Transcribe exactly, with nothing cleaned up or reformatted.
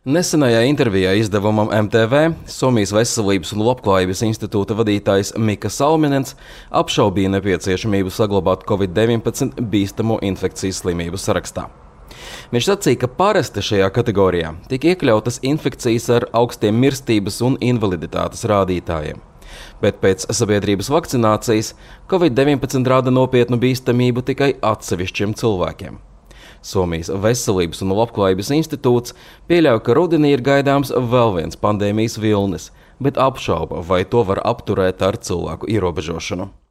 Nesenajā intervijā izdevumam M T V Somijas Veselības un Labklājības institūta vadītājs Mika Salminens apšaubīja nepieciešamību saglabāt covid deviņpadsmit bīstamo infekcijas slimību sarakstā. Viņš sacīja, ka parasti šajā kategorijā tika iekļautas infekcijas ar augstiem mirstības un invaliditātes rādītājiem. Bet pēc sabiedrības vakcinācijas covid deviņpadsmit rāda nopietnu bīstamību tikai atsevišķiem cilvēkiem. Somijas Veselības un Labklājības institūts pieļauj, ka rudenī ir gaidāms vēl viens pandēmijas vilnis, bet apšauba, vai to var apturēt ar cilvēku ierobežošanu.